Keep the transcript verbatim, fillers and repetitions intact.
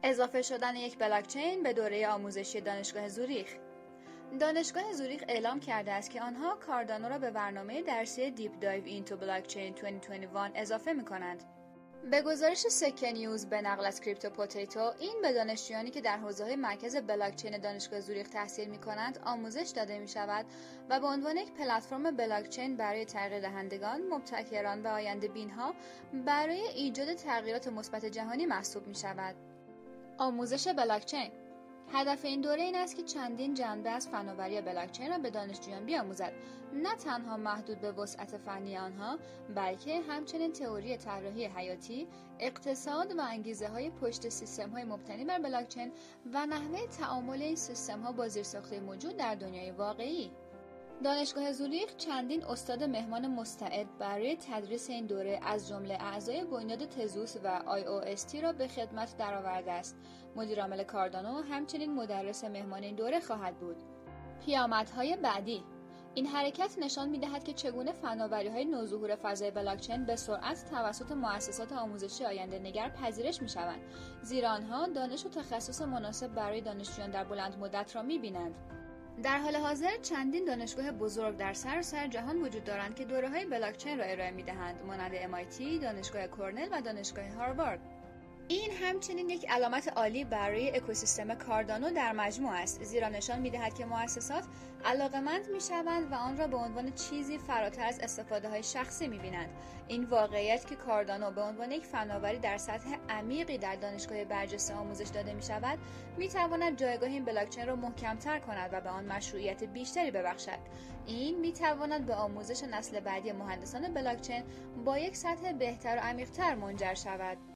اضافه شدن یک بلاکچین به دوره آموزشی دانشگاه زوریخ. دانشگاه زوریخ اعلام کرده است که آنها کاردانو را به برنامه درسی دیپ دایو اینتو بلاکچین دو هزار و بیست و یک اضافه می‌کنند. به گزارش سکه نیوز به نقل از کریپتو پوتیتو، این به دانشجویانی که در حوزه‌های مرکز بلاکچین دانشگاه زوریخ تحصیل می‌کنند آموزش داده می‌شود و به عنوان یک پلتفرم بلاکچین برای تغییر دهندگان، مبتکران و آینده‌بین‌ها برای ایجاد تغییرات مثبت جهانی محسوب می‌شود. آموزش بلاکچین. هدف این دوره این است که چندین جنبه از فناوری بلاکچین را به دانشجویان بیاموزد، نه تنها محدود به وسعت فنی آنها، بلکه همچنین تئوری طراحی حیاتی، اقتصاد و انگیزه‌های پشت سیستم‌های مبتنی بر بلاکچین و نحوه تعامل این سیستم‌ها با زیرساخت‌های موجود در دنیای واقعی. دانشگاه زوریخ چندین استاد مهمان مستعد برای تدریس این دوره از جمله اعضای بنیاد تزوس و آی او اس تی را به خدمت درآورده است. مدیرعامل کاردانو همچنین مدرس مهمان این دوره خواهد بود. پیامدهای بعدی. این حرکت نشان می‌دهد که چگونه فناوری‌های نوظهور فضای بلاکچین به سرعت توسط مؤسسات آموزشی آینده‌نگر پذیرش می‌شوند، زیرا آنها دانش و تخصص مناسب برای دانشجویان در بلند مدت را می‌بینند. در حال حاضر چندین دانشگاه بزرگ در سراسر جهان وجود دارند که دوره‌های بلاکچین را ارائه می‌دهند، مانند ام آی تی، دانشگاه کرنل و دانشگاه هاروارد. این همچنین یک علامت عالی برای اکوسیستم کاردانو در مجموع است، زیرا نشان می‌دهد که مؤسسات علاقه‌مند می‌شوند و آن را به عنوان چیزی فراتر از استفاده‌های شخصی می‌بینند. این واقعیت که کاردانو به عنوان یک فناوری در سطح عمیقی در دانشگاه برجسته آموزش داده می‌شود، می‌تواند جایگاه این بلاکچین را محکم‌تر کند و به آن مشروعیت بیشتری ببخشد. این می‌تواند به آموزش نسل بعدی مهندسان بلاکچین با یک سطح بهتر و عمیق‌تر منجر شود.